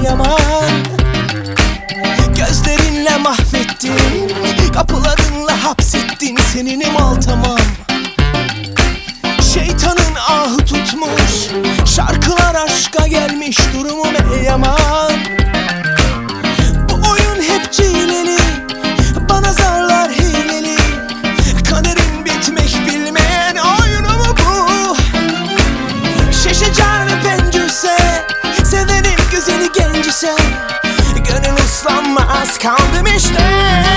yaman. Gözlerinle mahvettin, kapılarınla hapsettin, seninim al tamam. Şeytanın ahı tutmuş, şarkılar aşka gelmiş, durumum ey yaman. Bu oyun hep cileli, bana zarlar hileli, kaderin bitmek bilmeyen oyunu mu bu? Şişe canı pencüse, severim güzeli gencise, gönül uslanmaz kaldım işte.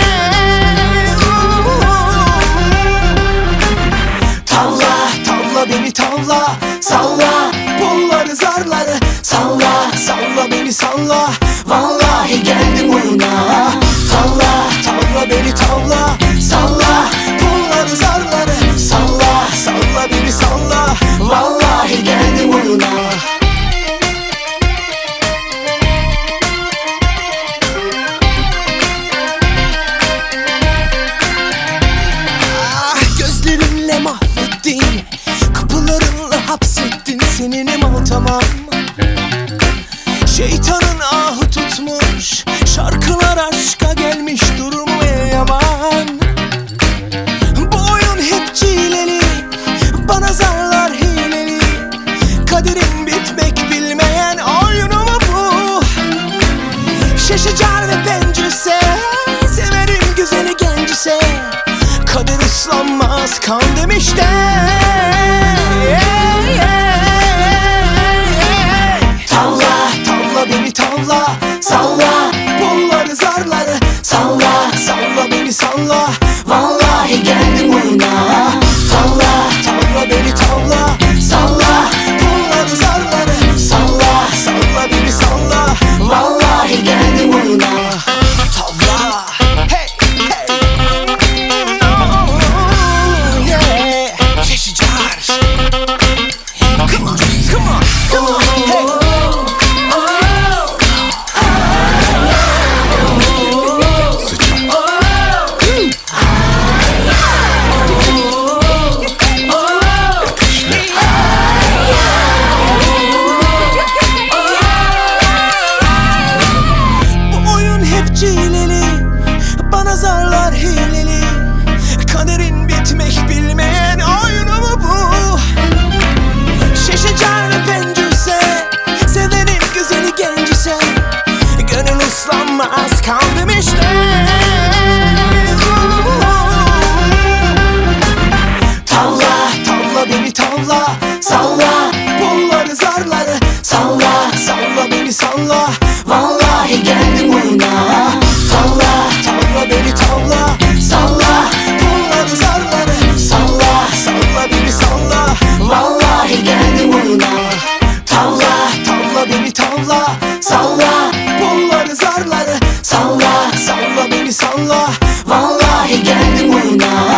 Tavla, tavla beni tavla, salla kolları zarları, salla, salla beni salla, vallahi geldim oyuna. Tavla, tavla beni tavla, salla kolları zarları, salla, salla beni salla, vallahi geldim oyuna. Gözlerinle mahvettin, kapılarınla hapsettin, seninim al tamam. Şeytanın ahı tutmuş, şarkılar aşka gelmiş, durumu ey yaman. Bu oyun hep cileli, bana zarlar hileli, kaderin bitmek bilmeyen oyunu mu bu? Şaşıcar ve pencüse, severim güzeli gencise, kader uslanmaz kandım işte. Tavla, tavla beni tavla, salla kolları zarları, salla, salla beni salla, vallahi geldim oyuna. Tavla, tavla beni tavla, salla kolları zarları, salla, salla beni salla, vallahi geldim oyuna. Tavla, hey hey. Come on, come on, come on, hey. Bu oyun hep cileli, bana zarlar hileli, kaderin bitmek bilmeyen oyunu mu bu? Şişe canı pencüse, severim güzeli gencise, gönül uslanmaz kaldım işte. Tavla, tavla beni tavla, salla kolları zarları, salla, salla beni salla, vallahi geldim oyuna. Tavla, tavla beni tavla, salla kolları zarları, salla, salla beni salla, vallahi geldim oyuna. Tavla, tavla beni tavla, salla kolları zarları, salla, salla beni salla, vallahi geldim oyuna.